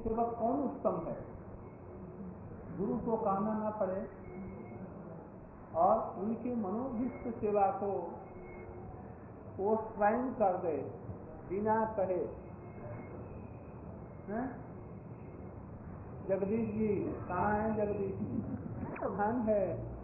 सेवक कौन उत्तम है? गुरु को कहना ना पड़े और उनके मनोभिष्ट सेवा को वो स्वयं कर दे बिना कहे। जगदीश जी कहाँ हैं? जगदीश जी प्रधान है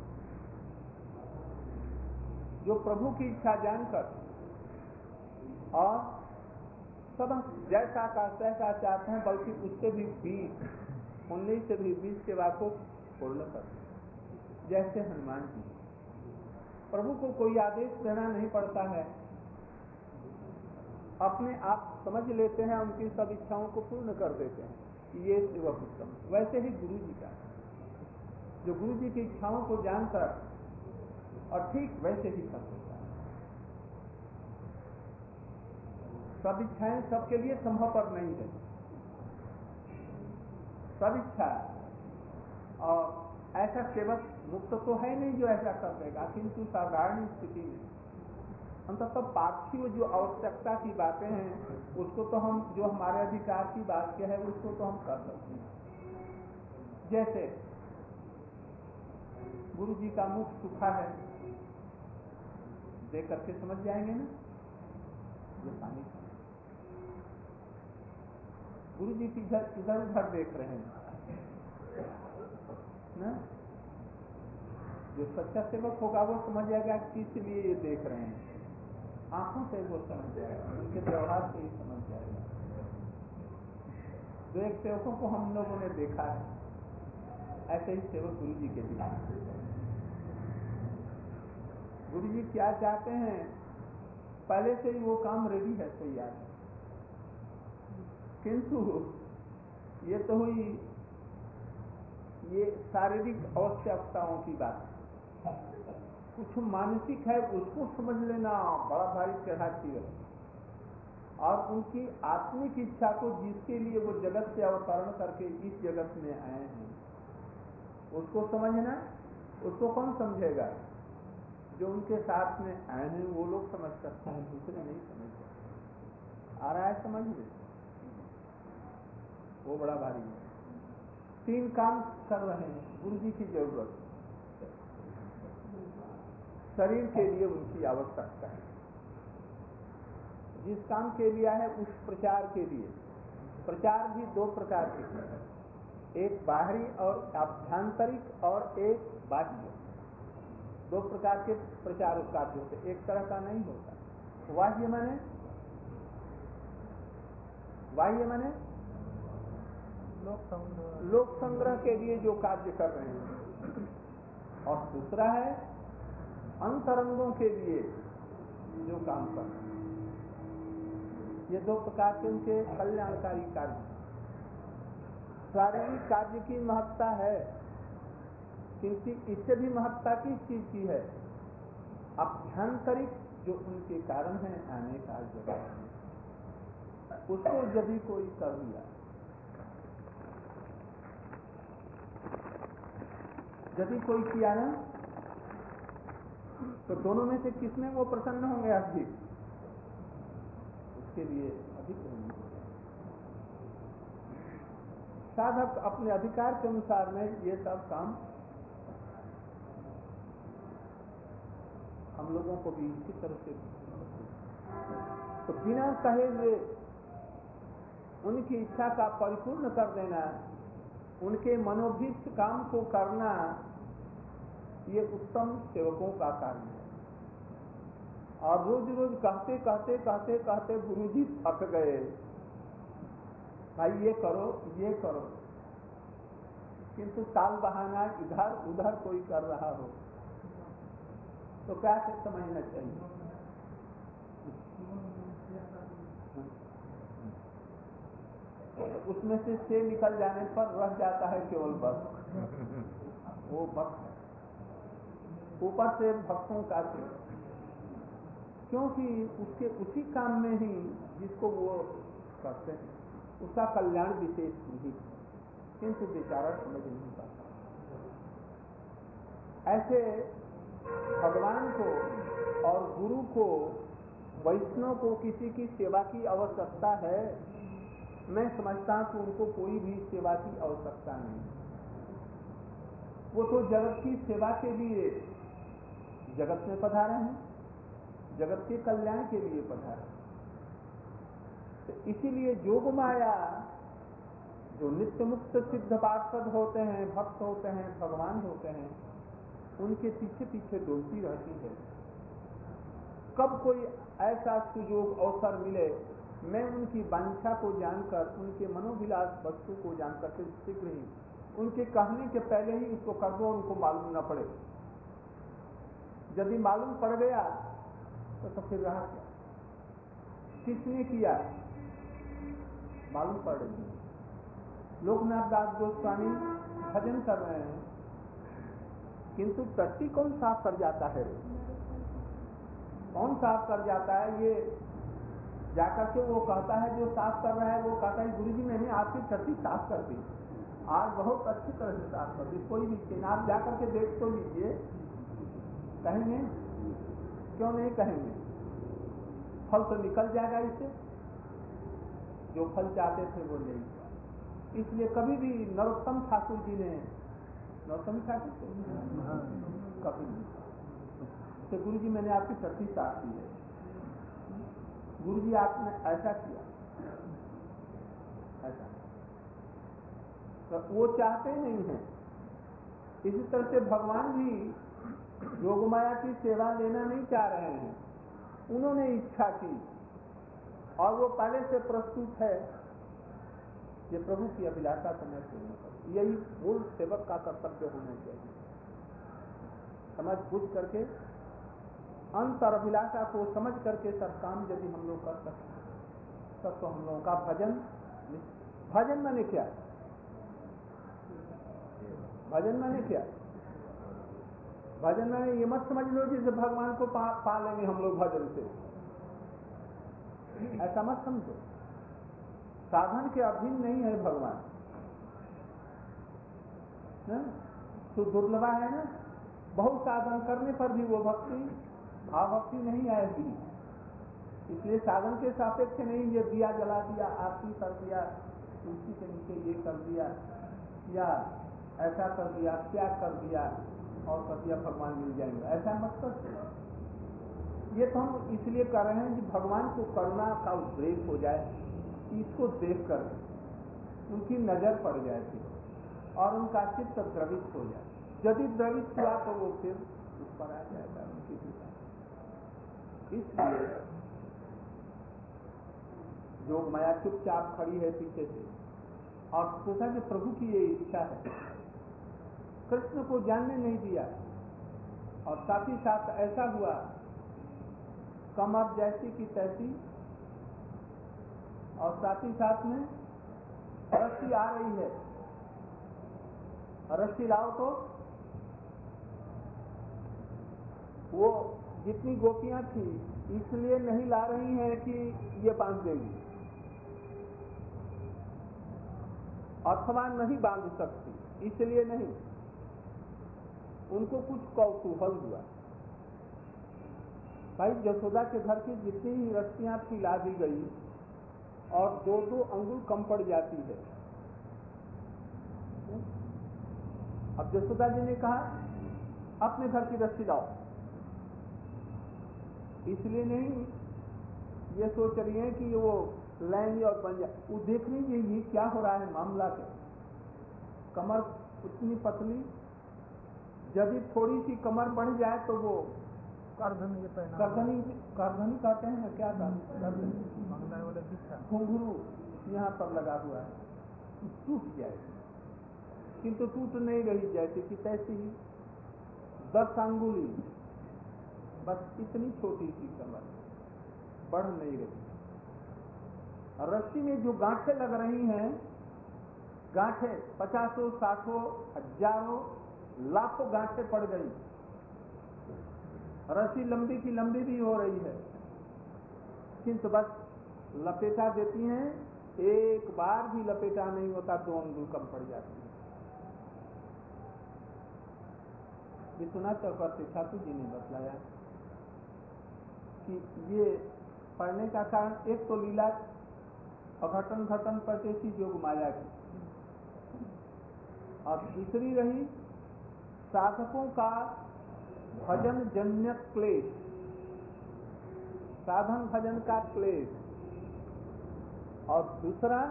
जो प्रभु की इच्छा जानकर और सब जैसा का तैसा चाहते हैं, बल्कि उससे भी 19 से भी 20 सेवा को पूर्ण करते हैं। जैसे हनुमान जी, प्रभु को कोई आदेश देना नहीं पड़ता है, अपने आप समझ लेते हैं, उनकी सब इच्छाओं को पूर्ण कर देते हैं। ये सेवक उत्तम। वैसे ही गुरु जी का, जो गुरु जी की इच्छाओं को जानकर और ठीक वैसे ही कर देता है। सब इच्छाएं सबके लिए संभव पर नहीं है, सब इच्छा और ऐसा सेवक मुक्त तो है नहीं जो ऐसा कर देगा, किंतु साधारण स्थिति में अंततः पार्थिव जो आवश्यकता की बातें हैं उसको तो हम, जो हमारे अधिकार की बात क्या है उसको तो हम कर सकते हैं। जैसे गुरु जी का मुख सूखा है, देख करके समझ जाएंगे ना ये पानी। गुरु जी की इधर उधर देख रहे हैं ना, जो सच्चा सेवक होगा वो समझ जाएगा किस लिए ये देख रहे हैं। आंखों से वो समझ जाएगा, उनके व्यवहार से ही समझ जाएगा। जो एक सेवकों को हम लोगों ने देखा है, ऐसे ही सेवक गुरु जी के दिखा। गुरु जी क्या चाहते हैं, पहले से ही वो काम रेडी है, तैयार है। किंतु ये तो हुई ये शारीरिक आवश्यकताओं की बात। कुछ मानसिक है उसको समझ लेना बड़ा भारी चढ़ाती है, और उनकी आत्मिक इच्छा को, जिसके लिए वो जगत से अवतरण करके इस जगत में आए हैं, उसको समझना। उसको कौन समझेगा? जो उनके साथ में आए हैं वो लोग समझ सकते हैं, दूसरे नहीं समझ सकते। आ रहा है समझ में? वो बड़ा भारी है। 3 काम कर रहे हैं गुरु जी की जरूरत। शरीर के लिए उनकी आवश्यकता है, जिस काम के लिए है उस प्रचार के लिए। प्रचार भी 2 प्रकार के हैं, एक बाहरी और आभ्यंतरिक और एक बाह्य। 2 प्रकार के प्रचार कार्य होते, एक तरह का नहीं होता। बाह्य माने लोक संग्रह के लिए जो कार्य कर रहे हैं, और दूसरा है अंतरंगों के लिए जो काम कर रहे हैं। ये 2 प्रकार के उनके कल्याणकारी कार्य। शारीरिक कार्य की महत्ता है, किंतु इससे भी महत्ता किस चीज की है? आभ्यंतरिक जो उनके कारण है आने का जगह, उसको यदि कोई कर लिया, यदि कोई किया ना, तो दोनों में से किसमें वो प्रसन्न होंगे अधिक? उसके लिए अधिक होंगे। साधक अपने अधिकार के अनुसार में ये सब काम हम लोगों को भी इसी तरह से, तो बिना कहे हुए उनकी इच्छा का परिपूर्ण कर देना, उनके मनोभीष्ट काम को करना, ये उत्तम सेवकों का कार्य है। और रोज रोज कहते कहते कहते कहते गुरु जी थक गए, भाई ये करो ये करो, किंतु ताल बहाना इधर उधर कोई कर रहा हो तो क्या समझना चाहिए? उसमें से निकल जाने पर रह जाता है केवल बस, वो बस है। ऊपर से भक्तों का से, क्योंकि उसके उसी काम में ही जिसको वो करते हैं उसका कल्याण विशेष नहीं, किंतु बेचारा समझ नहीं पाता। ऐसे भगवान को और गुरु को, वैष्णव को किसी की सेवा की आवश्यकता है, मैं समझता हूं कि उनको कोई भी सेवा की आवश्यकता नहीं। वो तो जगत की सेवा के लिए जगत में पधारे हैं, जगत के कल्याण के लिए पधारे। तो इसीलिए योग माया जो नित्य मुक्त सिद्ध पार्षद होते हैं, भक्त होते हैं, भगवान होते हैं, उनके पीछे पीछे दौड़ती रहती है। कब कोई ऐसा सुयोग अवसर मिले, मैं उनकी वांछा को जानकर, उनके मनोविलास वस्तु को जानकर के शीघ्र ही उनके कहने के पहले ही उसको कर दो, उनको मालूम न पड़े। यदि मालूम पड़ गया तो फिर रहा क्या? किसने किया मालूम पड़ रही। लोकनाथ दास गोस्वामी भजन कर रहे हैं, किंतु टट्टी कौन साफ कर जाता है? कौन साफ कर जाता है? ये जाकर के वो कहता है, जो साफ कर रहा है वो कहता है, गुरुजी मैंने आपकी टट्टी साफ कर दी, आज बहुत अच्छी तरह से साफ कर दी। कोई भी चीज आप जाकर के देख तो लीजिए। कहेंगे? क्यों नहीं कहेंगे? फल तो निकल जाएगा इससे। जो फल चाहते थे वो नहीं हुआ। इसलिए कभी भी नरोत्तम ठाकुर जी ने, नरोत्तम ठाकुर कभी नहीं तो गुरुजी मैंने आपकी टट्टी साफ की है, गुरुजी आपने ऐसा किया, ऐसा तो वो चाहते नहीं हैं। इसी तरह से भगवान भी योगमाया की सेवा लेना नहीं चाह रहे हैं। उन्होंने इच्छा की और वो पहले से प्रस्तुत है, ये प्रभु की अभिलाषा को मैं पूर्ण करूं। यही मूल सेवक का कर्तव्य होना चाहिए। समझ बुझ करके, अंतर अभिलाषा को समझ करके सब काम यदि हम लोग कर सकते हैं तब तो हम लोगों का भजन मैंने क्या? भजन मैंने क्या? भजन मैंने ये मत समझ लो जिससे भगवान को पा लेंगे हम लोग भजन से, ऐसा मत समझो। साधन के अधीन नहीं है भगवान, तो दुर्लभा है ना। बहुत साधन करने पर भी वो भक्ति भाव भक्ति नहीं आएगी। इसलिए साधन के सापेक्ष नहीं, ये दिया जला दिया, आरती कर दिया, तुलसी के नीचे ये कर दिया, या ऐसा कर दिया, क्या कर दिया और कर दिया, भगवान मिल जाएंगे, ऐसा मत कर। ये तो हम इसलिए कर रहे हैं कि भगवान को करुणा का उद्रेक हो जाए, इसको देख कर उनकी नजर पड़ जाए थी और उनका चित्त द्रवित हो जाए। यदि द्रवित हुआ तो वो फिर उस पर आ जाएगा उनकी कृपा। इसलिए योग माया चुपचाप खड़ी है पीछे से और सोचा कि प्रभु की ये इच्छा है, कृष्ण को जानने नहीं दिया। और साथ ही साथ ऐसा हुआ, कमर जैसी की तैसी, और साथ ही साथ में रस्सी आ रही है, रस्सी लाओ तो वो जितनी गोपियां थी इसलिए नहीं ला रही हैं कि ये बांध देगी, अथवा नहीं बांध सकती इसलिए नहीं, उनको कुछ कौतूहल हुआ। भाई यशोदा के घर की जितनी ही रस्सियां थी ला दी गई और 2-2 अंगुल कम पड़ जाती है। अब यशोदा जी ने कहा अपने घर की रस्सी लाओ, इसलिए नहीं ये सोच रही है कि वो लाएंगे और बन जाए, वो देख रही है ये क्या हो रहा है मामला के। कमर उतनी पतली, यदि थोड़ी सी कमर बढ़ जाए तो वो करधनी कहते हैं ना, क्या घुंघरू यहाँ पर लगा हुआ है, टूट जाएगी, किंतु टूट नहीं रही जैसे कि तैसी ही 10 अंगुली, बस इतनी छोटी सी कमर, बढ़ नहीं रही। रस्सी में जो गांठें लग रही हैं, गांठें 50, 60, हजारों, लाखों गांठें पड़ गई। रस्सी लंबी की लंबी भी हो रही है, किंतु बस लपेटा देती हैं, एक बार भी लपेटा नहीं होता, 2 अंगुल कम पड़ जाती है। विश्वनाथ चक्रवर्ती ठाकुर जी ने बतलाया कि ये पढ़ने का कारण एक तो लीला अघटन घटन परदेशी जोग माया की। और दूसरी रही साधकों का भजन जन्य क्लेश, साधन भजन का क्लेश। और दूसरा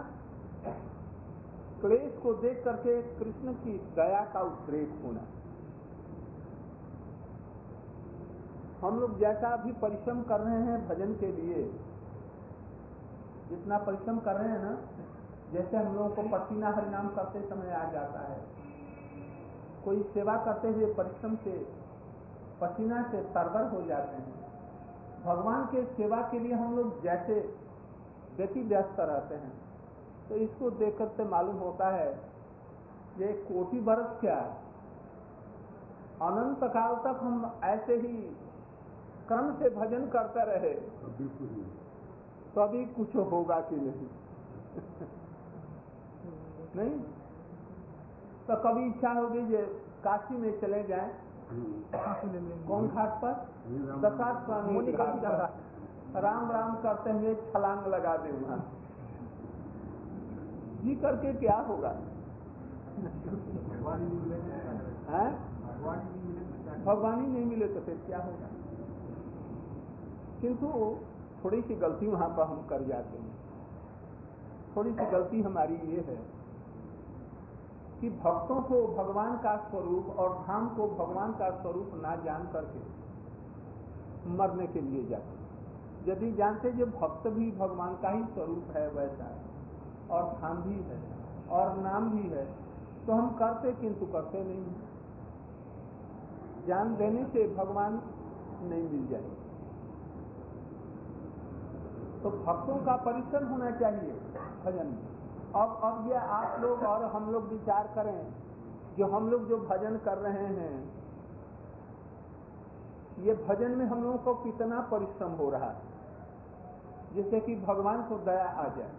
क्लेश को देख करके कृष्ण की दया का उद्रेक होना। हम लोग जैसा अभी परिश्रम कर रहे हैं भजन के लिए, जितना परिश्रम कर रहे हैं ना, जैसे हम लोगों को पसीना हरिनाम करते समय आ जाता है, कोई सेवा करते हुए परिश्रम से पसीना से तरबर हो जाते हैं, भगवान के सेवा के लिए हम लोग जैसे व्यति व्यस्त रहते हैं, तो इसको देखकर से मालूम होता है ये कोटि वर्ष क्या है, अनंत काल तक हम ऐसे ही क्रम से भजन करते रहे तो अभी कुछ होगा कि नहीं नहीं तो कभी इच्छा होगी जे काशी में चले जाएं, कौन घाट पर? दशात स्वामी घाट पर राम राम करते हुए छलांग लगा दे वहां, जी करके क्या होगा? भगवान ही नहीं मिले तो फिर क्या होगा? किंतु थोड़ी सी गलती वहां पर हम कर जाते हैं। थोड़ी सी गलती हमारी ये है कि भक्तों को भगवान का स्वरूप और धाम को भगवान का स्वरूप ना जान करके मरने के लिए जाते हैं। यदि जानते जो भक्त भी भगवान का ही स्वरूप है वैसा है, और धाम भी है और नाम भी है, तो हम करते किंतु करते नहीं। जान देने से भगवान नहीं मिल जाएगा। तो भक्तों का परिश्रम होना चाहिए भजन में। अब ये आप लोग और हम लोग विचार करें, जो हम लोग जो भजन कर रहे हैं, ये भजन में हम लोगों को कितना परिश्रम हो रहा है, जिससे कि भगवान को दया आ जाए।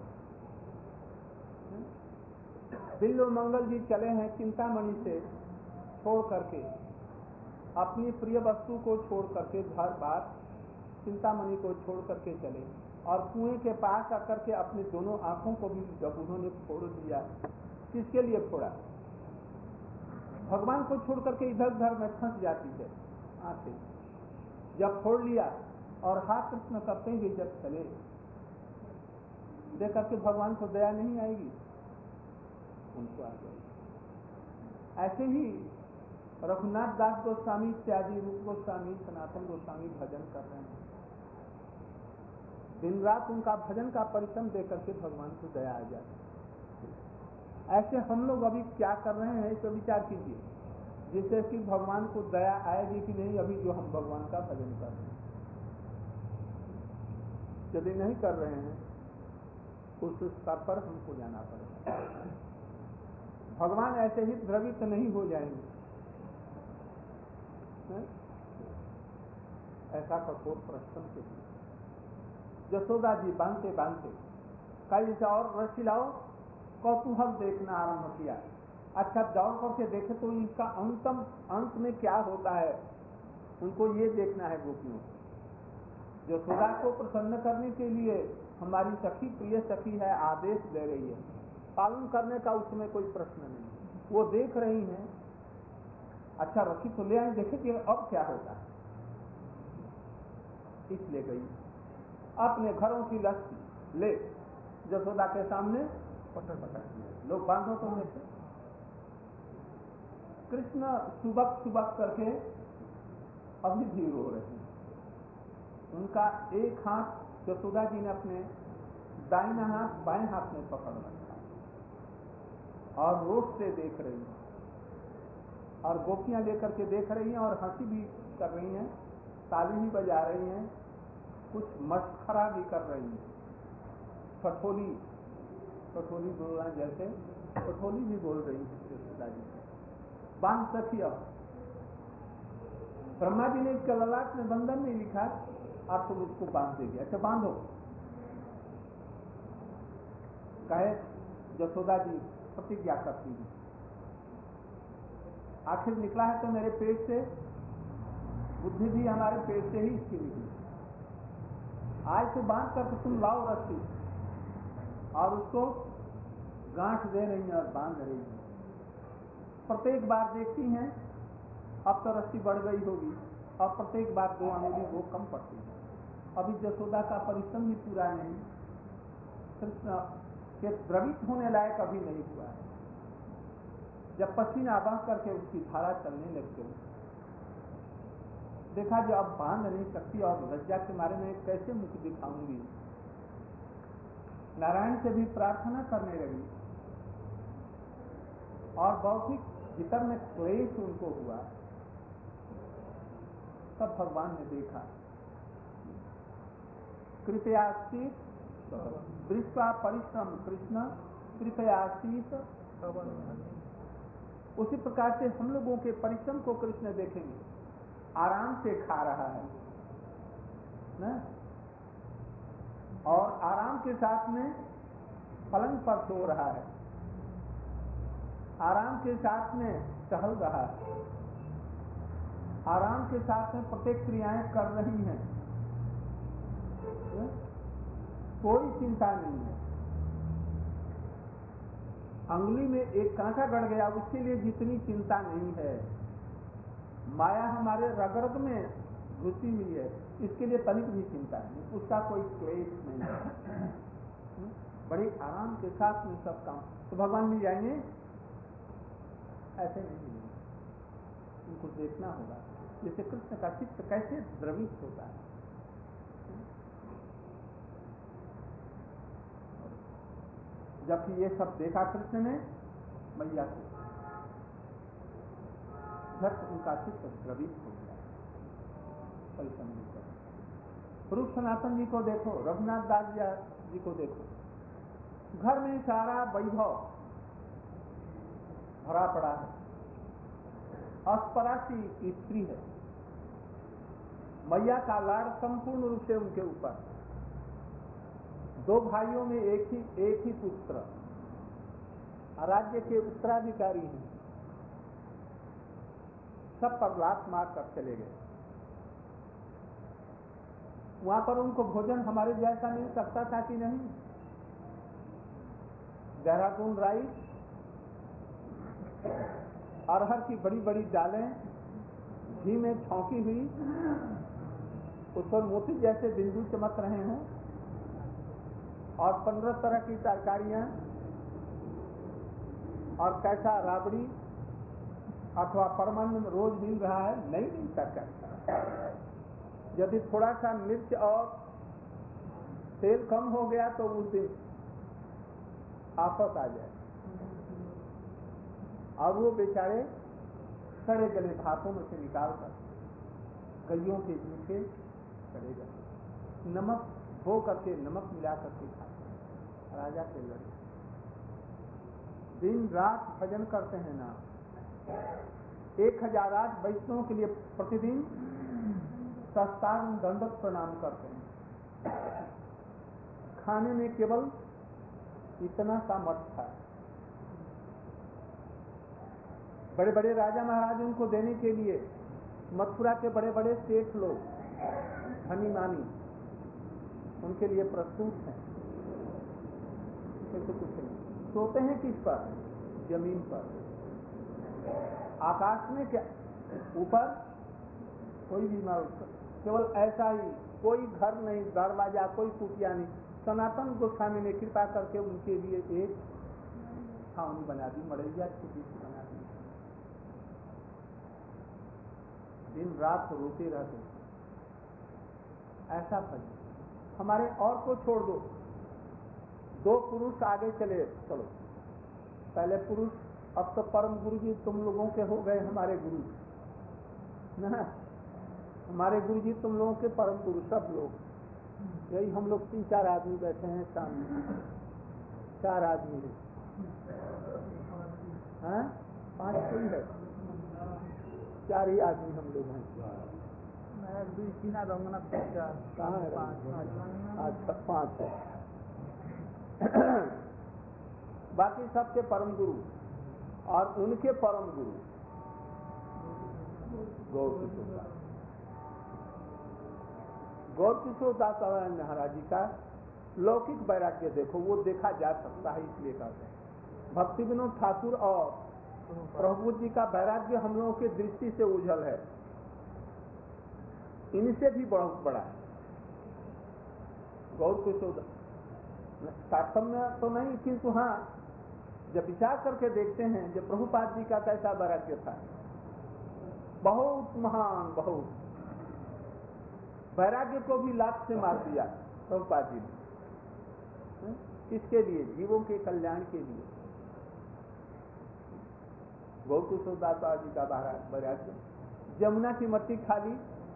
बिल्लो मंगल जी चले हैं चिंतामणि से छोड़ करके, अपनी प्रिय वस्तु को छोड़ करके, घर बार चिंतामणि को छोड़ करके चले, और कुएं के पास आकर के अपनी दोनों आंखों को भी जब उन्होंने फोड़ दिया, किसके लिए फोड़ा? भगवान को छोड़ करके इधर उधर में फंस जाती है आंखें। जब फोड़ लिया और हाथ कृष्ण करते हुए जब चले, देख करके भगवान को दया नहीं आएगी? उनको आ जाएगी। ऐसे ही रघुनाथ दास गोस्वामी इत्यादि, रूप गोस्वामी, सनातन गोस्वामी भजन कर रहे हैं, दिन रात उनका भजन का परिश्रम देकर के भगवान को दया आ जाती है। ऐसे हम लोग अभी क्या कर रहे हैं तो विचार कीजिए, जिससे कि भगवान को दया आएगी कि नहीं, अभी जो हम भगवान का भजन कर रहे हैं। यदि नहीं कर रहे हैं उस स्तर पर हमको जाना पड़ेगा। भगवान ऐसे ही द्रवित नहीं हो जाएंगे, ऐसा कठोर परिश्रम के लिए। यशोदा जी बांधते बांधते कई से और रस्सी लाओ, कौतूहल देखना आरंभ किया। अच्छा दौड़ करके देखे तो इसका अंत में क्या होता है, उनको ये देखना है गोपियों को। यशोदा को प्रसन्न करने के लिए हमारी सखी, प्रिय सखी है, आदेश दे रही है, पालन करने का उसमें कोई प्रश्न नहीं। वो देख रही हैं, अच्छा रस्सी तो ले आए, देखे कि अब क्या होता है। इसलिए गई अपने घरों की लस्सी ले यशोदा के सामने पटक दिया, लोग बांधो तो देखे। कृष्ण सुबक करके अभी भी रो रहे हैं। उनका एक हाथ यशोदा जी ने अपने दाहिना हाथ बाएं हाथ में पकड़ रखा और रोष से देख रही हैं, और गोपियां लेकर के देख रही हैं और हंसी भी कर रही हैं, ताली भी बजा रही हैं, कुछ मस्खरा भी कर रही हैं। ठठोली बोल रहे हैं, जैसे ठठोली भी बोल रही है यशोदा जी। बांध सखी, अब ब्रह्मा जी ने इसके ललाट में बंधन नहीं लिखा, आप तुम इसको बांध देंगे। अच्छा बांधो, कहे यशोदा जी प्रतिज्ञा करती है, आखिर निकला है तो मेरे पेट से, बुद्धि भी हमारे पेट से ही इसकी निकली। आज तो बांध करके तुम लाओ रस्सी। और उसको गांठ दे रही हैं और बांध रही हैं। प्रत्येक बार देखती हैं अब तो रस्सी बढ़ गई होगी, और प्रत्येक बार 2 अंगुली वो कम पड़ती है। अभी जसोदा का परिश्रम भी पूरा नहीं, कृष्ण के द्रवित होने लायक अभी नहीं हुआ है। जब पसीना बह करके उसकी धारा चलने लग गई, देखा जो अब बांध नहीं सकती और लज्जा के मारे में कैसे मुख दिखाऊंगी, नारायण से भी प्रार्थना करने लगी। और भौतिक भीतर में क्लेश उनको हुआ, तब भगवान ने देखा, कृपयाशीष दृष्टा परिश्रम कृष्ण कृपयाशीष। उसी प्रकार से हम लोगों के परिश्रम को कृष्ण देखेंगे, आराम से खा रहा है ना, और आराम के साथ में पलंग पर सो रहा है, आराम के साथ में टहल रहा है, आराम के साथ में प्रत्येक क्रियाएं कर रही हैं, कोई चिंता नहीं है। अंगुली में एक कांटा गड़ गया, उसके लिए जितनी चिंता नहीं है। माया हमारे रग-रग में घुसी हुई है, इसके लिए तनिक भी चिंता नहीं, उसका कोई क्लेश नहीं है। बड़े आराम के साथ में सब काम। तो भगवान मिल जाएंगे? ऐसे नहीं मिलेंगे, उनको देखना होगा जैसे कृष्ण का चित्त कैसे द्रवित होता है। जबकि ये सब देखा कृष्ण ने मैया को, झट उनका चित्त द्रवित हो गया। परिश्रम रूप सनातन जी को देखो, रघुनाथ दास जी को देखो, घर में सारा वैभव भरा पड़ा है, अस्परासी की स्त्री है, मैया का लाड़ संपूर्ण रूप से उनके ऊपर। 2 भाइयों में एक ही पुत्र, राज्य के उत्तराधिकारी हैं, सब पर लात मार कर चले गए। वहां पर उनको भोजन हमारे जैसा मिल सकता था कि नहीं? देहरादून राइस, अरहर की बड़ी बड़ी दालें घी में छौंकी हुई, उस पर मोती जैसे बिंदु चमक रहे हैं, और 15 तरह की तरकारियां, और कैसा राबड़ी अथवा परमान्न रोज मिल रहा है? नहीं मिल सकता। यदि थोड़ा सा मिर्च और तेल कम हो गया तो उस दिन आफत आ जाए। और वो बेचारे सड़े गले भातों में से निकाल कर गइयों के जूठे सड़े गए नमक धो करके नमक मिला करके खाते। राजा के लड़के दिन रात भजन करते हैं ना, 1008 वैष्णवों के लिए प्रतिदिन साष्टांग दंडवत प्रणाम करते हैं। खाने में केवल इतना सा मत था। बड़े बड़े राजा महाराज उनको देने के लिए मथुरा के बड़े बड़े सेठ लोग धनी मानी उनके लिए प्रस्तुत हैं। ऐसे कुछ नहीं। सोते हैं किस पर? जमीन पर। आकाश में क्या ऊपर कोई भी मार, केवल ऐसा ही, कोई घर नहीं, दरवाजा, कोई कुटिया नहीं। सनातन गोस्वामी ने कृपा करके उनके लिए एक छावनी बना दी, मड़ैया छोटी सी बना दी। दिन रात रोते रहते। ऐसा भजन हमारे और को छोड़ दो, 2 पुरुष आगे चले चलो। पहले पुरुष, अब तो परम गुरु जी तुम लोगों के हो गए हमारे गुरु ना, हमारे गुरु जी तुम लोगों के परम गुरु। सब लोग यही, हम लोग 3-4 आदमी बैठे हैं सामने, 4 आदमी हैं, 5 कोई है, 4 ही आदमी हम लोग हैं। कहाँ है? 5 है। बाकी सबके परम गुरु, और उनके परम गुरु गौर किशोर दास। गौर किशोर दास महाराज जी का लौकिक वैराग्य देखो, वो देखा जा सकता है, इसलिए कहते हैं। भक्ति विनोद ठाकुर और प्रभु जी का वैराग्य हम लोगों की दृष्टि से उज्जवल है, इनसे भी बहुत बड़ा है। गौर कुशोदा तारतम्य तो नहीं, किंतु हाँ, जब विचार करके देखते हैं जब प्रभुपाद जी का कैसा वैराग्य था, बहुत महान, बहुत वैराग्य को भी लात से मार दिया प्रभुपाद जी ने। किसके लिए? जीवों के कल्याण के लिए। गौर कुशोदाता जी का वैराग्य, जमुना की मट्टी खाली,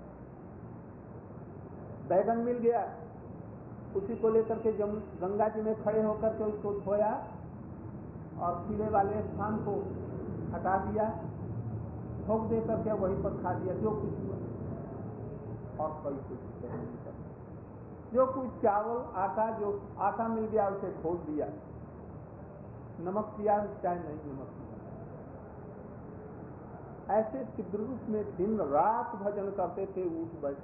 बैगन मिल गया, उसी को लेकर के गंगा जी में खड़े होकर के उसको धोया और कीड़े वाले स्थान को हटा दिया, ठोक दे करके वहीं पर खा दिया, जो कुछ हुआ। और कोई कुछ नहीं कर, जो कुछ चावल आटा, जो आटा मिल गया उसे खोल दिया, नमक दिया चाहे नहीं नमक दिया। ऐसे तीव्र रूप में दिन रात भजन करते थे, उठ बैठ।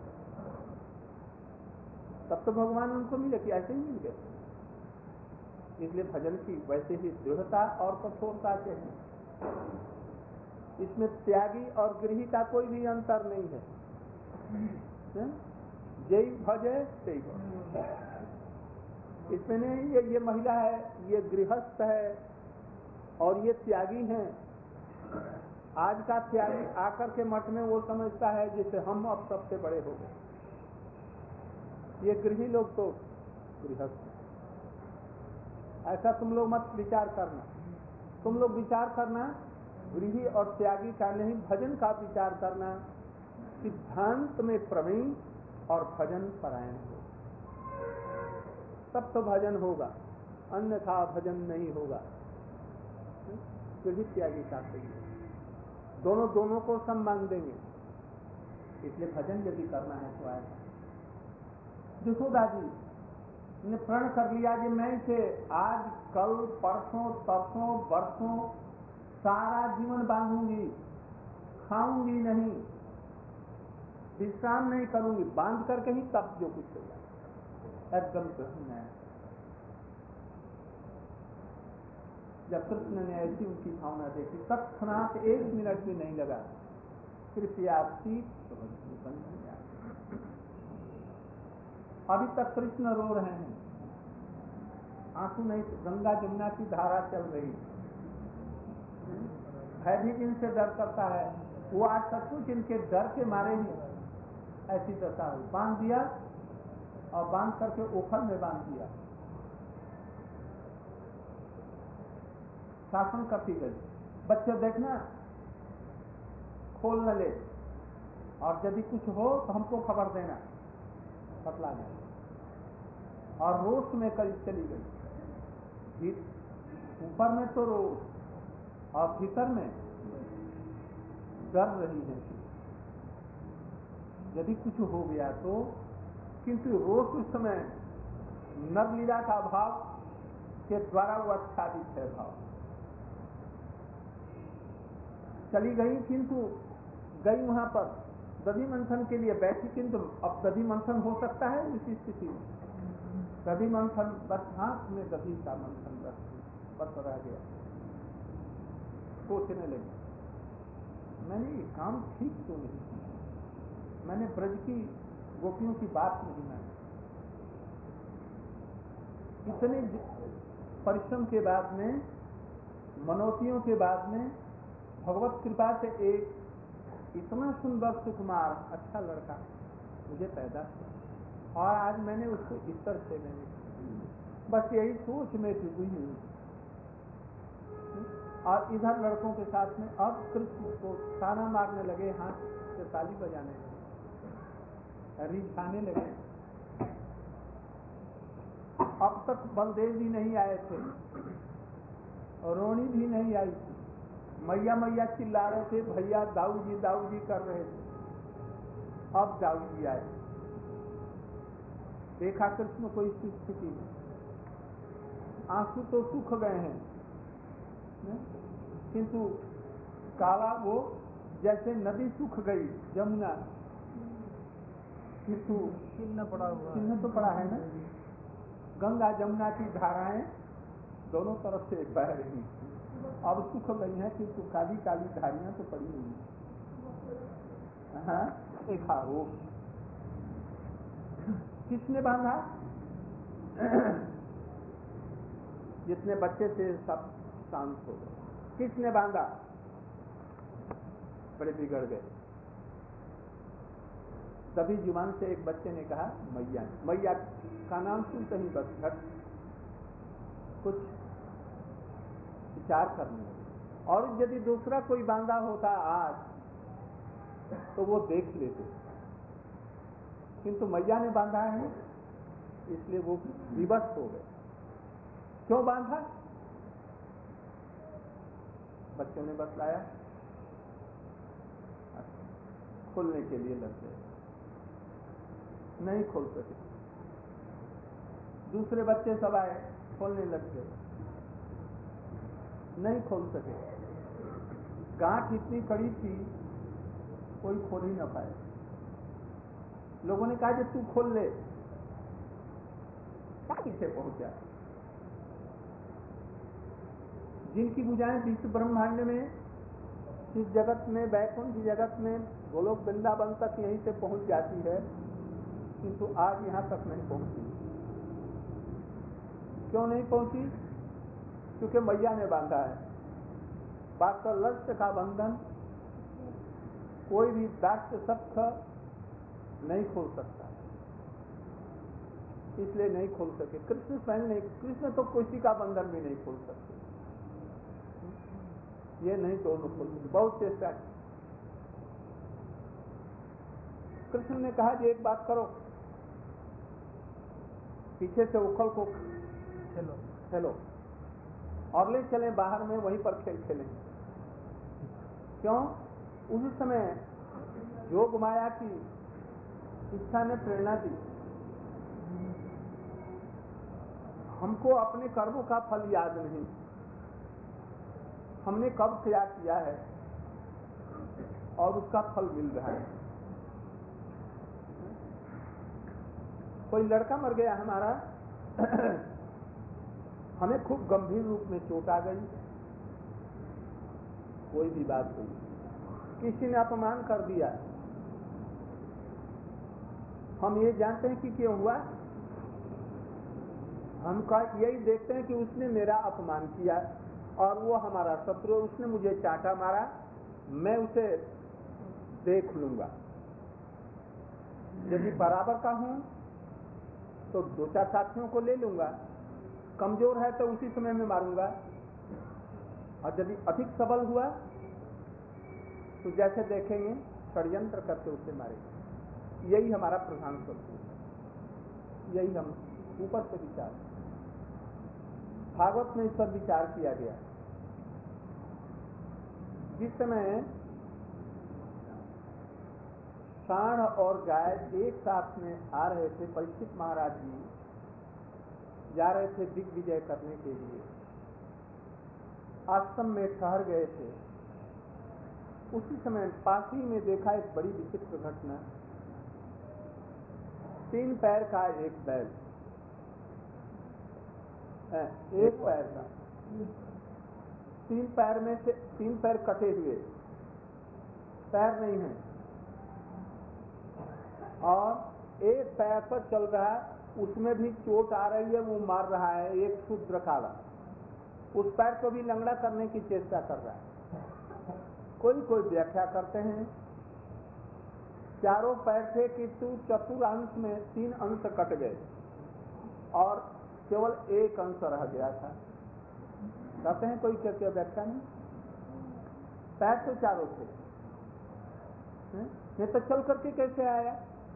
तब तो भगवान उनको मिले कि ऐसे ही मिल गए। इसलिए भजन की वैसे ही दृढ़ता और कठोरता चाहिए। इसमें त्यागी और गृही का कोई भी अंतर नहीं है। जय भजे तय भजे, इसमें नहीं ये महिला है, ये गृहस्थ है और ये त्यागी हैं। आज का त्यागी आकर के मठ में वो समझता है जैसे हम अब सबसे बड़े हो गए। ये गृही लोग तो गृहस्थ, ऐसा तुम लोग मत विचार करना। तुम लोग विचार करना गृही और त्यागी का नहीं, भजन का विचार करना। सिद्धांत में प्रवीण और भजन परायण हो, तब तो भजन होगा, अन्यथा भजन नहीं होगा। गृही त्यागी का सही है, दोनों को सम्मान देंगे। इसलिए भजन यदि करना है तो आएगा। यशोदा जी ने प्रण कर लिया कि मैं इसे आज कल परसों तरसों वर्षों सारा जीवन बांधूंगी, खाऊंगी नहीं, विश्राम नहीं करूंगी, बांध करके ही तब जो कुछ होगा। एकदम कृष्ण है, जब कृष्ण ने ऐसी उनकी भावना देखी तत्क्षणात 1 मिनट भी नहीं लगा, कृपया सीत बन गया। अभी तक कृष्ण रो रहे हैं, आंसू नहीं, गंगा जमुना की धारा चल रही। भयभीत इनसे डर करता है, वो आज तक कुछ इनके डर के मारे ही ऐसी दशा हुई। बांध दिया और बांध करके ओखल में बांध दिया, शासन करती गई। बच्चे देखना, खोल न ले, और यदि कुछ हो तो हमको खबर देना, बतला देना। और रोष में करीब चली गई, ऊपर में तो रोष और भीतर में डर रही है यदि कुछ हो गया तो। किंतु रोष उस समय नरलीला का भाव के द्वारा वो आच्छादित है भाव। चली गई, किंतु गई वहां पर दधि मंथन के लिए बैठी, किंतु अब दधि मंथन हो सकता है उसी स्थिति में। दधि मंथन बस हाथ में दधि का मंथन बस रह गया। सोचने लगी, मैंने ये काम ठीक तो नहीं किया, मैंने ब्रज की गोपियों की बात नहीं मानी। इतने परिश्रम के बाद में, मनोतियों के बाद में भगवत कृपा से एक इतना सुंदर सुकुमार अच्छा लड़का मुझे पैदा हुआ, और आज मैंने उसको इस तरह से मैंने बस यही सोच में डूबी हुई। और इधर लड़कों के साथ में अब कृष्ण को ताना मारने लगे, हाथ से ताली बजाने लगे, रिझाने लगे। अब तक बलदेव भी नहीं आए थे, रोणी भी नहीं आई थी, मैया मैया चिल्ला रहे थे, भैया दाऊ जी कर रहे थे। अब दाऊ जी आए, देखा कृष्ण को इस स्थिति में, आंसू तो सूख गए हैं, किंतु काला वो जैसे नदी सूख गई जमुना, किंतु चिन्ह तो पड़ा है ना, गंगा जमुना की धाराएं दोनองतरफ से बह रही, अब सुख गई है कि तो काली काली धारियां तो पड़ी हुई है। एक आरोप किसने बांधा? जितने बच्चे थे सब शांत हो गए। किसने बांधा? बड़े बिगड़ गए। तभी जुबान से एक बच्चे ने कहा मैया। मैया का नाम सुनते ही बस घट कुछ विचार करने लगे। और यदि दूसरा कोई बांधा होता आज तो वो देख लेते, किंतु मैया ने बांधा है इसलिए वो विवश हो गए। क्यों बांधा? बच्चों ने बतलाया, खोलने के लिए लग गए, नहीं खोल सके। दूसरे बच्चे सब आए, खोलने लग गए, नहीं खोल सके। गांठ इतनी कड़ी थी कोई खोल ही न पाए। लोगों ने कहा कि तू खोल ले, पीछे पहुंचा। जिनकी बुझाएं विश्व ब्रह्मांड में, इस जगत में, वैकुंठ जगत में, गोलोक वृंदावन तक यहीं से पहुंच जाती है, किंतु आज यहां तक नहीं पहुंची। क्यों नहीं पहुंची? क्योंकि मैया ने बांधा है। वात्सल्य का बंधन कोई भी दास्य सख्त नहीं खोल सकता, इसलिए नहीं खोल सके। कृष्ण स्वयं नहीं, कृष्ण तो किसी का बंधन भी नहीं खोल सकते, ये नहीं तोड़ना खोल सकते, बहुत चेष्टा की। कृष्ण ने कहा कि एक बात करो, पीछे से उखल को खेलो और ले चलें बाहर में, वहीं पर खेल खेलें। क्यों? उस समय योग माया की इच्छा ने प्रेरणा दी, हमको अपने कर्मों का फल याद नहीं, हमने कब क्या किया है और उसका फल मिल रहा है। कोई लड़का मर गया हमारा, हमें खूब गंभीर रूप में चोट आ गई, कोई भी बात हुई, किसी ने अपमान कर दिया, हम ये जानते हैं कि क्यों हुआ? हम यही देखते हैं कि उसने मेरा अपमान किया और वो हमारा शत्रु, उसने मुझे चाटा मारा, मैं उसे देख लूंगा। यदि बराबर का हूं तो दो चार साथियों को ले लूंगा, कमजोर है तो उसी समय में मारूंगा, और यदि अधिक सबल हुआ तो जैसे देखेंगे षड्यंत्र करके उसे मारेंगे। यही हमारा प्रधान शत्रु है, यही हम ऊपर से विचार, भागवत में इस पर विचार किया गया। जिस समय सांड और गाय एक साथ में आ रहे थे, परीक्षित महाराज जी जा रहे थे दिग्विजय करने के लिए, आश्रम में ठहर गए थे। उसी समय पास ही में देखा एक बड़ी विचित्र घटना। 3 पैर का एक बैल, एक पैर का, 3 पैर में से 3 पैर कटे हुए, पैर नहीं है, और एक पैर पर चल रहा है, उसमें भी चोट आ रही है, वो मार रहा है, एक शूद्र काला उस पैर को भी लंगड़ा करने की चेष्टा कर रहा है। कोई व्याख्या करते हैं चारों पैर थे कि तू चतुर्ंश में 3 अंश कट गए और केवल एक अंश रह गया था। कहते हैं कोई क्या व्याख्या नहीं, पैर तो चारों थे, ये तो चल करके कैसे आया?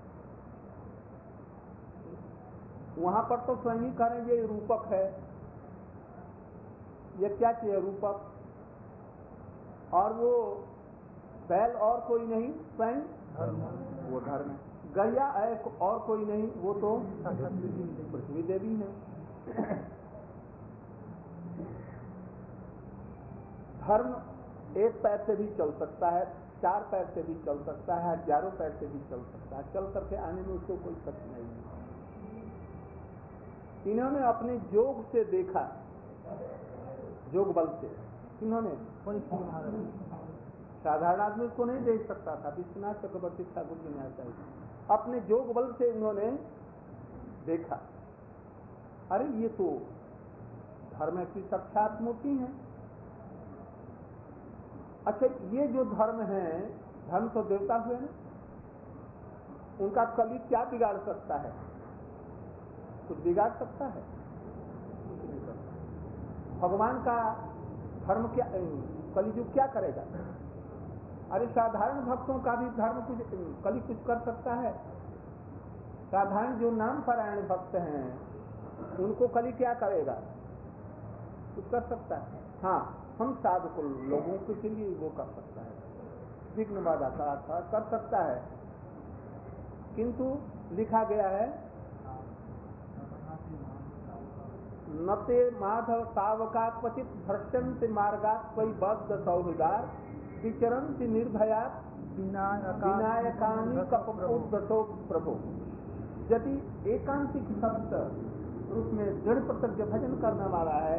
वहां पर तो स्वयं ही करेंगे रूपक है, ये क्या चाहिए रूपक, और वो बैल और कोई नहीं, स्वयं वो धर्म है। गैया और कोई नहीं, वो तो पृथ्वी देवी है। धर्म एक पैर से भी चल सकता है, 4 पैर से भी चल सकता है, हजारों पैर से भी चल सकता है, चल करके आने में उसको कोई कठिनाई नहीं। इन्होंने अपने जोग से देखा, जोग बल से। इन्होंने साधारण आदमी को नहीं देख सकता था, विश्वनाथ चक्रवर्ती ठाकुर जी ने ऐसा ही अपने जोग बल से इन्होंने देखा, अरे ये तो धर्म की साक्षात मूर्ति है। अच्छा, ये जो धर्म है, धर्म तो देवता हुए ना, उनका कली क्या बिगाड़ सकता है? कुछ बिगाड़ सकता है? कुछ नहीं सकता। भगवान का धर्म क्या, कलियुग क्या करेगा? अरे साधारण भक्तों का भी धर्म कुछ, कली कुछ कर सकता है? साधारण जो नाम परायण भक्त हैं उनको कली क्या करेगा? कुछ कर सकता है? हाँ, हम साधु लोगों के लिए वो कर सकता है, विघ्न बाधा कर सकता है। किंतु लिखा गया है, नते माधव सावका क्वचित भ्रष्टन्ति मार्गात् त्वयि बद्ध सौहृदार विचरन्ति निर्भयात् विनायकानि कपकोद्दतो प्रभो। यदि एकांतिक भक्त उसमें दृढ़ प्रतिज्ञ भजन करने वाला है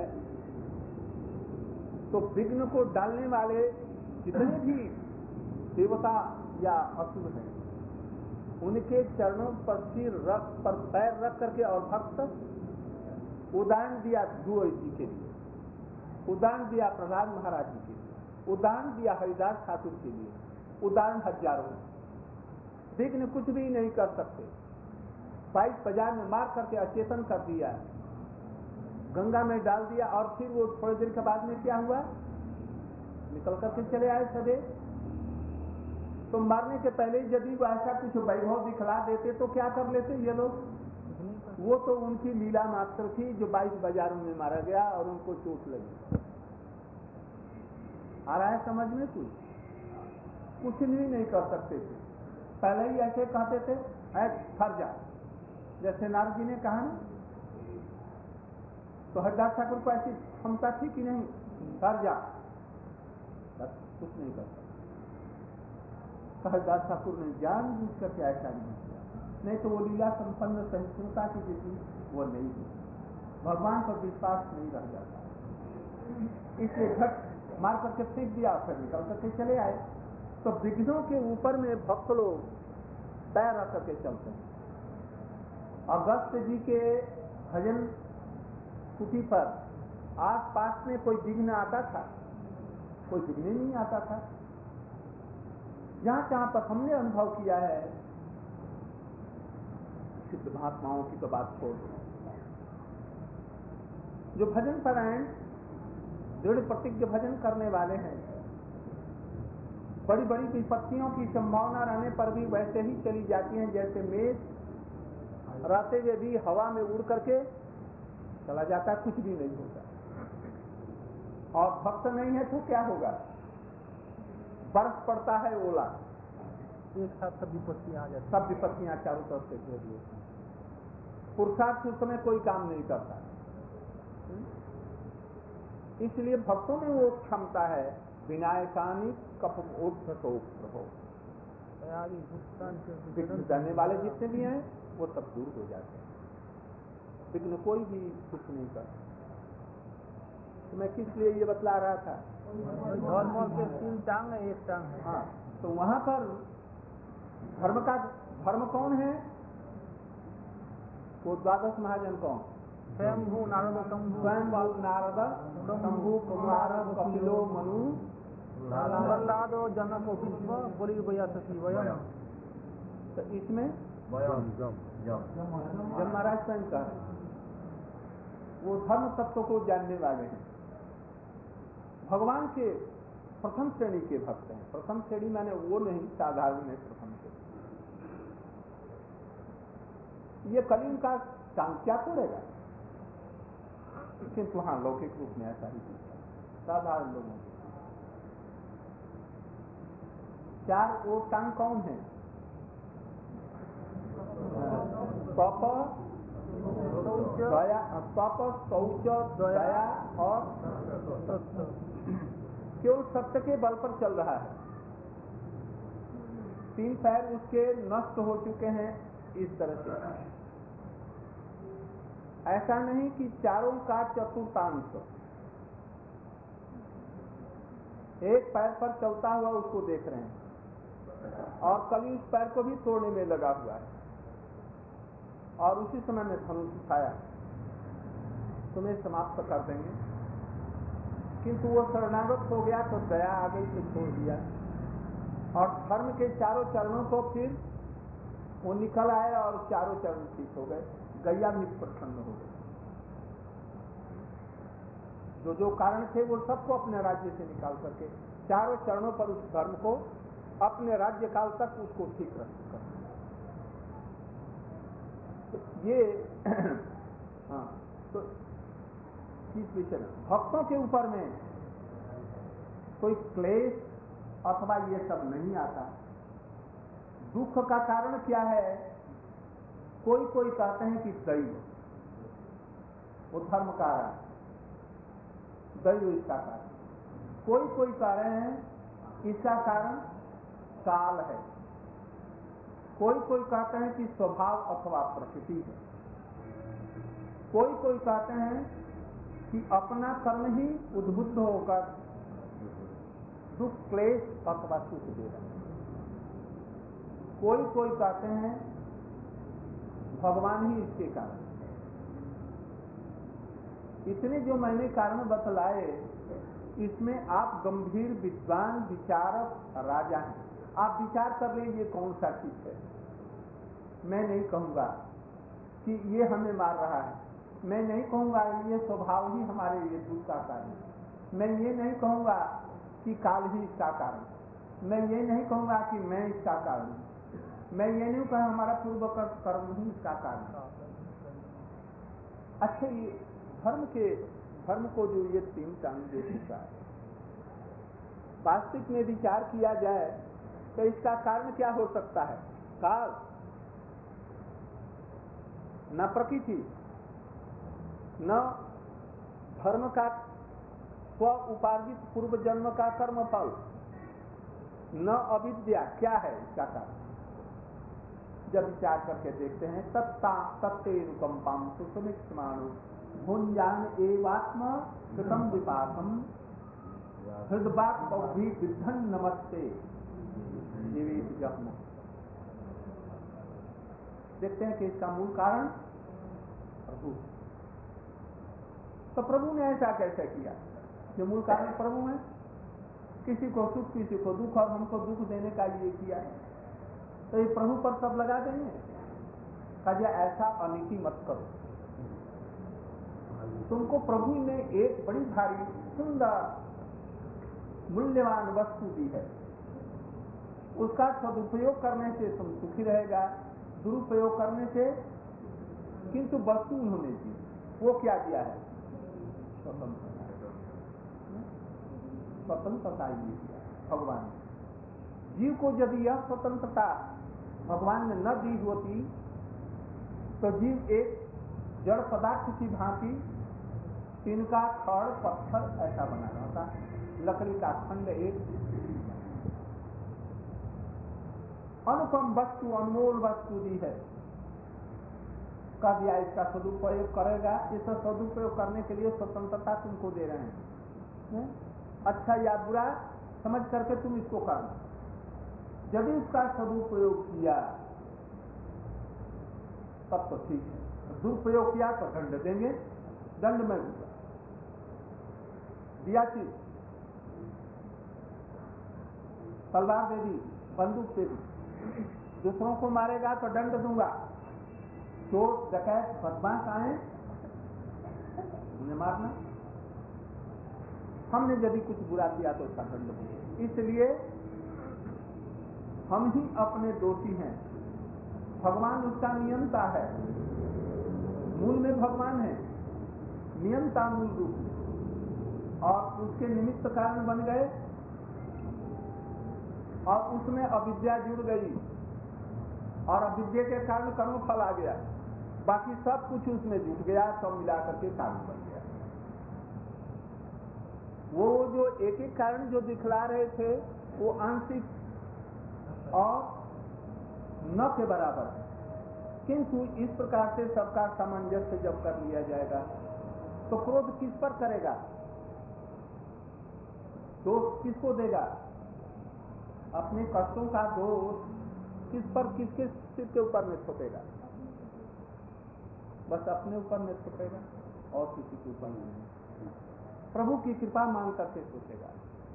तो विघ्न को डालने वाले जितने भी देवता या असुर हैं उनके चरणों पर सिर रख, पर पैर रख करके, और भक्त उदाहरण दिया ध्रुव जी के लिए, उदाहरण दिया प्रहलाद महाराज जी के लिए, उदाहरण दिया हरिदास ठाकुर के लिए, उदाहरण हजारों। विघ्न कुछ भी नहीं कर सकते। 22 बाजार में मार करके अचेतन कर दिया, गंगा में डाल दिया, और फिर वो थोड़ी देर के बाद में क्या हुआ, निकल करके चले आए सभी। तो मारने के पहले यदि वो ऐसा कुछ वैभव दिखला देते तो क्या कर लेते ये लोग? वो तो उनकी लीला मात्र थी जो 22 बाजारों में मारा गया और उनको चोट लगी। आ रहा है समझ में? कुछ भी नहीं कर सकते थे। पहले ही ऐसे कहते थे, फर जा, जैसे नारद जी ने कहा ना, तो हरिदास ठाकुर को ऐसी क्षमता थी कि नहीं, फर जा, बस कुछ नहीं कर सकते। हरिदास ठाकुर ने जान बूझ करके ऐसा नहीं किया, नहीं तो वो लीला संपन्न सहिष्णुता की जो थी वो नहीं थी। भगवान पर विश्वास नहीं रह जाता, इसलिए झट मार करके फेंक दिया, फिर निकल करके चले आए। तो विघ्नों के ऊपर में भक्त लोग पैर रख करके चलते हैं। अगस्त जी के भजन कुटी पर आस पास में कोई विघ्न आता था? कोई विघ्न नहीं आता था। जहां पर हमने अनुभव किया है, सिद्ध महात्माओं की तो बात छोड़ दो, जो भजन परायण दृढ़ प्रतिज्ञ भजन करने वाले हैं, बड़ी बड़ी विपत्तियों की संभावना रहने पर भी वैसे ही चली जाती हैं जैसे मेघ रहते हुए भी हवा में उड़ करके चला जाता है, कुछ भी नहीं होता। और भक्त नहीं है तो क्या होगा? बर्फ पड़ता है, ओला, एक साथ सब विपत्तियां आ जाती, सब विपत्तियां चारों तरफ से घेर लेती। पुरुषार्थ उस समय कोई काम नहीं करता। इसलिए भक्तों में वो क्षमता है, विनायकानि कपकोद्दतो प्रभो, विघ्न करने वाले जितने भी हैं वो सब दूर हो जाते हैं। विघ्न कोई भी कुछ नहीं करता। तो मैं किस लिए ये बतला रहा था? धर्म के 3 टांग है, 1 टांग है। हाँ, तो वहां पर धर्म कौन है? वो 12 महाजन कौन? स्वयंभू नारद, शंभु कुमार कपिलो मनु प्रहलादो जनक विश्व बोली भैया सती वयम। तो इसमें जब महाराज स्वयं का वो धर्म तत्व को जानने वाले हैं, भगवान के प्रथम श्रेणी के भक्त हैं। प्रथम श्रेणी माने वो नहीं, साधारण में प्रथम श्रेणी। ये कलियुग का काम क्या तोड़ेगा? किंतु हाँ, लौकिक रूप में ऐसा ही साधारण लोगों के 4 वो टांग कौन है? तप, दया, तप, शौच, दया और केवल सत्य के बल पर चल रहा है। 3 पैर उसके नष्ट हो चुके हैं। इस तरह से ऐसा नहीं कि चारों का चतुर्थांश, एक पैर पर चलता हुआ उसको देख रहे हैं और कभी उस पैर को भी तोड़ने में लगा हुआ है और उसी समय में धनुष उठाया, तुम्हें समाप्त कर देंगे। किंतु वो शरणागत हो गया तो दया आ गई तो छोड़ दिया और धर्म के चारों चरणों को फिर वो निकल आए और चारों चरण ठीक हो गए। गैया भी प्रसन्न हो गई। जो कारण थे वो सबको अपने राज्य से निकाल करके चारों चरणों पर उस धर्म को अपने राज्य काल तक उसको ठीक रख ये हाँ, तो इस विषय में भक्तों के ऊपर में कोई क्लेश अथवा ये सब नहीं आता। दुख का कारण क्या है? कोई कोई कहते हैं कि दैव, वो धर्म कारण, दैव इसका कारण। कोई कोई कह रहे हैं इसका कारण काल है। कोई कोई कहते हैं कि स्वभाव अथवा प्रकृति है। कोई कोई कहते हैं कि अपना कर्म ही उद्बुद्ध होकर दुख क्लेश अथवा सुख दे रहा है। कोई कोई कहते हैं भगवान ही इसके कारण। इतने जो मैंने कारण बतलाए, इसमें आप गंभीर विद्वान विचारक राजा हैं। आप विचार कर लें ये कौन सा ठीक है। मैं नहीं कहूंगा कि ये हमें मार रहा है, मैं नहीं कहूंगा ये स्वभाव ही हमारे लिए दुख का कारण है, मैं ये नहीं कहूंगा कि काल ही इसका कारण, मैं ये नहीं कहूंगा कि मैं इसका कारण हूं, मैं ये नहीं कहूंगा हमारा पूर्व कर्म ही इसका कारण है। अच्छा, ये धर्म को जो ये तीन टांग दे चुका है, वास्तविक में विचार किया जाए तो इसका कारण क्या हो सकता है? काल, न प्रकृति, न धर्म का स्व उपार्जित पूर्व जन्म का कर्म फल, न अविद्या। क्या है इसका कारण? जब विचार करके देखते हैं तत्तेनुकंपाम सुसुमिक्षमाणु भुंजान एवात्म कृतम विपाकम हृदबात पौधी विद्धन नमस्ते जख्म। देखते हैं कि इसका मूल कारण प्रभु। तो प्रभु ने ऐसा कैसे किया? जो मूल कारण प्रभु है। किसी को सुख किसी को दुख, और हमको दुख देने का ये किया है, तो ये प्रभु पर सब लगा देंगे। कहा ऐसा अनीति मत करो। तुमको प्रभु ने एक बड़ी भारी सुंदर मूल्यवान वस्तु दी है, उसका सदुपयोग करने से तुम सुखी रहेगा, दुरुपयोग करने से। किंतु वस्तु उन्होंने दी, वो क्या दिया है? स्वतंत्रता ही दिया भगवान ने। जीव को यदि यह स्वतंत्रता भगवान ने न दी होती तो जीव एक जड़ पदार्थ की भांति तिनका, खड़, पत्थर ऐसा बना रहता, लकड़ी का खंड एक। अनुपम वस्तु, अनमोल वस्तु दी है। कह दिया इसका सदुपयोग करेगा, इसका सदुपयोग करने के लिए स्वतंत्रता तुमको दे रहे हैं। अच्छा या बुरा समझ करके तुम इसको करना। यदि उसका सदुपयोग किया तब तो ठीक है, दुरुपयोग किया तो दंड देंगे, दंड में दिया चीज, तलवार दे दी, बंदूक दे दी, दूसरों को मारेगा तो दंड दूंगा। चोर डकैत बदमाश आए उन्हें मारना, हमने यदि कुछ बुरा किया तो उसका दंड देंगे। इसलिए हम ही अपने दोषी हैं, भगवान उसका नियंता है। मूल में भगवान है, नियंता मूल रूप, और उसके निमित्त कारण बन गए और उसमें अविद्या जुड़ गई और अविद्या के कारण कर्म फल आ गया। बाकी सब कुछ उसमें जुट गया, सब मिला करके कारण बन गया। वो जो एक एक कारण जो दिखला रहे थे वो आंशिक और न के बराबर है। किंतु इस प्रकार से सबका सामंजस्य जब कर लिया जाएगा तो क्रोध किस पर करेगा, दोष किसको देगा, अपने कष्टों का दोष किस पर, किसके सिर के ऊपर में थोपेगा, बस अपने ऊपर में थोपेगा और किसी के ऊपर नहीं, प्रभु की कृपा मांग करके सोचेगा।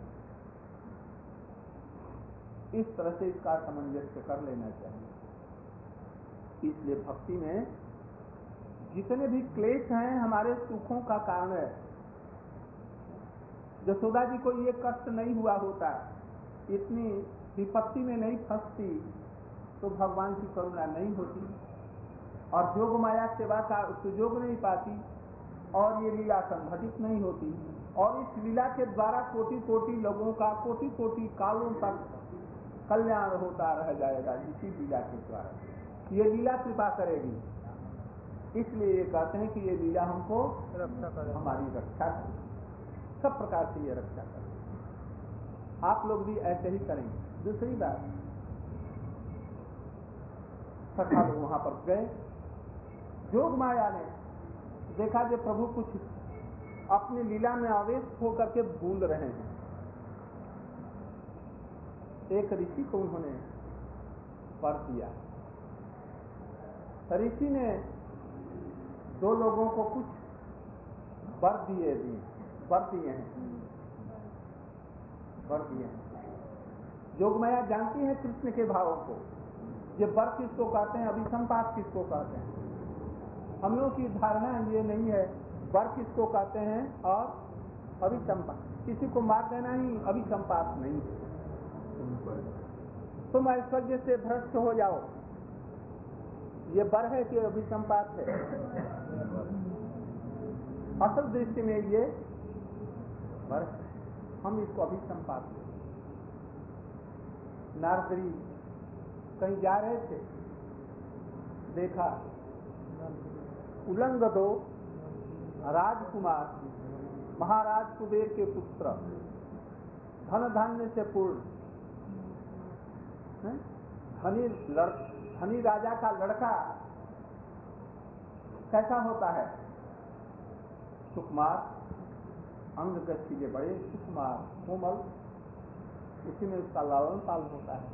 इस तरह से इसका सामंजस्य कर लेना चाहिए। इसलिए भक्ति में जितने भी क्लेश हैं हमारे सुखों का कारण है। यशोदा जी को ये कष्ट नहीं हुआ होता, इतनी विपत्ति में नहीं फंसती तो भगवान की करुणा नहीं होती और योग माया सेवा का सुयोग नहीं पाती और ये लीला संघटित नहीं होती और इस लीला के द्वारा कोटि कोटि लोगों का कोटि कोटि कालों तक कल्याण होता रह जाएगा। इसी लीला के द्वारा ये लीला कृपा करेगी। इसलिए ये कहते हैं कि ये लीला हमको रक्षा करे, हमारी रक्षा करे, सब प्रकार से ये रक्षा करे। आप लोग भी ऐसे ही करेंगे। दूसरी बात, सखा लोग वहां पर गए, जोग माया ने देखा कि प्रभु कुछ अपनी लीला में आवेश होकर के भूल रहे हैं। एक ऋषि को उन्होंने वर दिया। ऋषि ने दो लोगों को कुछ वर दिए हैं। जोगमाया जानती है कृष्ण के भावों को, ये वर किसको कहते हैं, अभिसंपात किसको कहते हैं। हम लोगों की धारणा ये नहीं है वर किसको कहते हैं और अभिसंपात, किसी को मार देना ही अभिसंपात नहीं है। तुम ऐश्वर्य से भ्रष्ट हो जाओ, ये वर है कि अभिसंपात है। असल दृष्टि में ये वर, हम इसको अभिसंपात है। नारदरी कहीं जा रहे थे, देखा उलंग दो राजकुमार महाराज कुबेर के पुत्र, धन धान्य से पूर्ण, धनी राजा का लड़का कैसा होता है, सुकुमार, अंग गच्छिले बड़े सुकुमार कोमल, इसी में उसका लालन पालन होता है,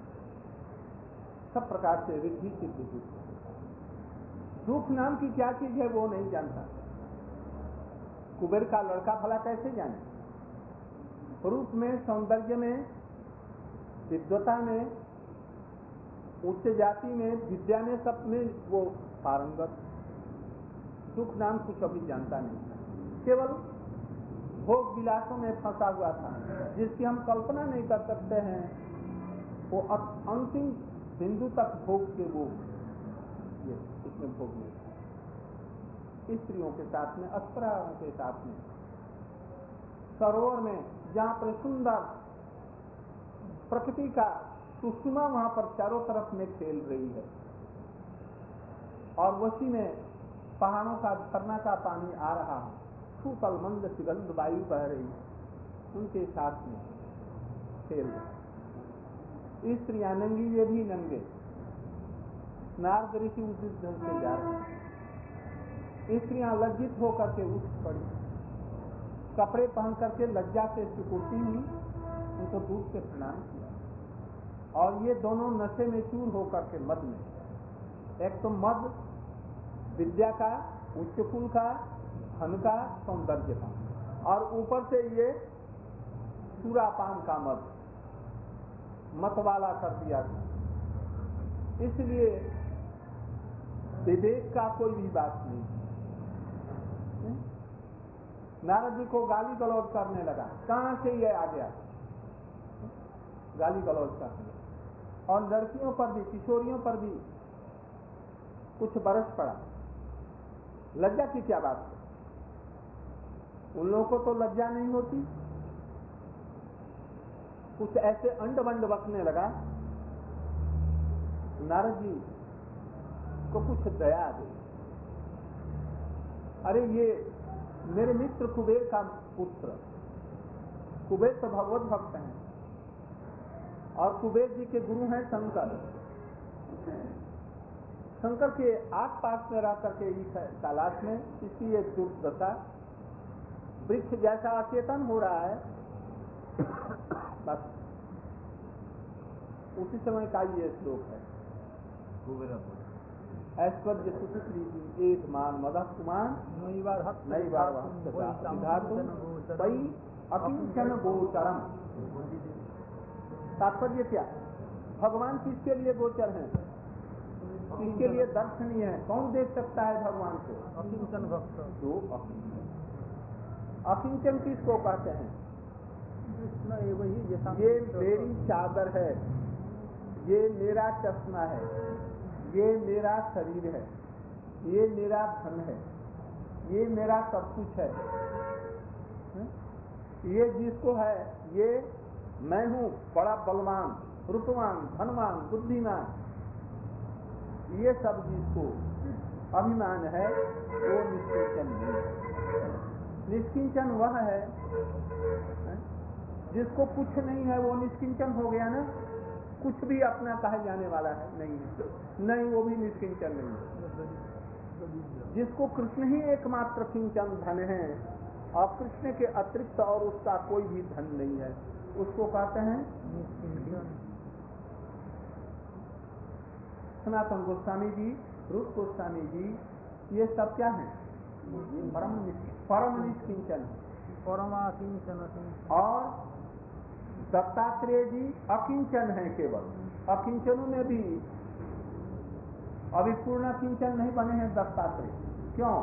सब प्रकार से रिद्धि सिद्धि होती है। दुख नाम की क्या चीज है वो नहीं जानता। कुबेर का लड़का भला कैसे जाने, रूप में, सौंदर्य में, विद्वता में, उच्च जाति में, विद्या में, सब में वो पारंगत। दुख नाम कुछ अभी जानता नहीं, केवल भोग विलासों में फंसा हुआ था जिसकी हम कल्पना नहीं कर सकते हैं। वो अंतिम बिंदु तक भोग के वो ये इसमें भोग में स्त्रियों के साथ में, अस्त्राओं के साथ में, सरोवर में जहाँ पर सुंदर प्रकृति का सुषमा वहां पर चारों तरफ में खेल रही है और वसी में पहाड़ों का झरना का पानी आ रहा है, शीतल मंद सुगंध वायु बह रही है, उनके साथ में खेल रही। स्त्रियां नंगी, ये भी नंगे। नारद ऋषि उस ढंग से जा रहे हैं। स्त्रियां लज्जित होकर के उठ पड़ी, कपड़े पहन करके लज्जा से सिकुड़ती हुई उनको दूर से प्रणाम किया और ये दोनों नशे में चूर होकर के मद में, एक तो मद विद्या का, उच्च कुल का, धन का, सौंदर्य का, और ऊपर से ये सूरापान का मद मतवाला कर दिया था। इसलिए विवेक का कोई भी बात नहीं। नारद जी को गाली गलौज करने लगा, कहां से ये आ गया, गाली गलौज करने लगा। और लड़कियों पर भी, किशोरियों पर भी कुछ बरस पड़ा। लज्जा की क्या बात है, उन लोगों को तो लज्जा नहीं होती। कुछ ऐसे अंड बंड बकने लगा। नारद जी को कुछ दया आ गई, अरे ये मेरे मित्र कुबेर का पुत्र, कुबेर तो भगवत भक्त हैं और कुबेर जी के गुरु हैं शंकर। शंकर के आस पास में रह करके इस कैलाश में इसकी एक दुर्दशा, वृक्ष जैसा अचेतन हो रहा है, बस उसी समय का ये श्लोक है। ऐश्वर्य सुकृति एक मान मदः कुमान नई बार हत नई बार वही अकिंचन गोचरम। तात्पर्य क्या? भगवान किसके लिए गोचर हैं? किसके लिए दर्शनीय है? कौन देख सकता है भगवान को? अकिंचन भक्त। तो अकिंचन किसको कहते हैं? कृष्ण वही जैसा ये मेरी चादर है, ये मेरा चश्मा है, ये मेरा शरीर है, ये मेरा धन है, ये मेरा सब कुछ है। ये जिसको है, ये मैं हूँ बड़ा बलवान, रूपवान, धनवान, बुद्धिमान, ये सब जिसको अभिमान है वो निष्किंचन नहीं। निष्किंचन वह है जिसको कुछ नहीं है, वो निष्किंचन हो गया ना। कुछ भी अपना कहे जाने वाला है नहीं है, नहीं वो भी निष्किंचन नहीं है। जिसको कृष्ण ही एकमात्र किंचन धन है और कृष्ण के अतिरिक्त और उसका कोई भी धन नहीं है, उसको कहते हैं निष्किंचन। सनातन गोस्वामी जी, रूप गोस्वामी जी, ये सब क्या है? परम निष्किंचन, परमाकिंचन। और दत्तात्रेय जी अकिंचन है केवल। अकिंचनों में भी अभी पूर्ण किंचन नहीं बने हैं दत्तात्रेय। क्यों?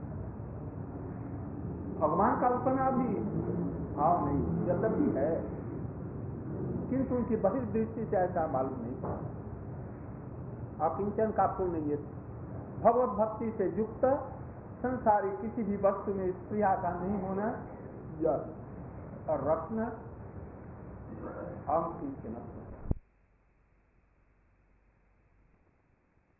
भगवान का उतना भी भाव नहीं, यद्यपि है, किंतु उनकी बहिर्दृष्टि से ऐसा मालूम नहीं पड़ा। अकिंचन का पूर्ण ये भगवत भक्ति से युक्त संसारी किसी भी वस्तु में स्प्रिया का नहीं होना, और रत्न अकिंचन।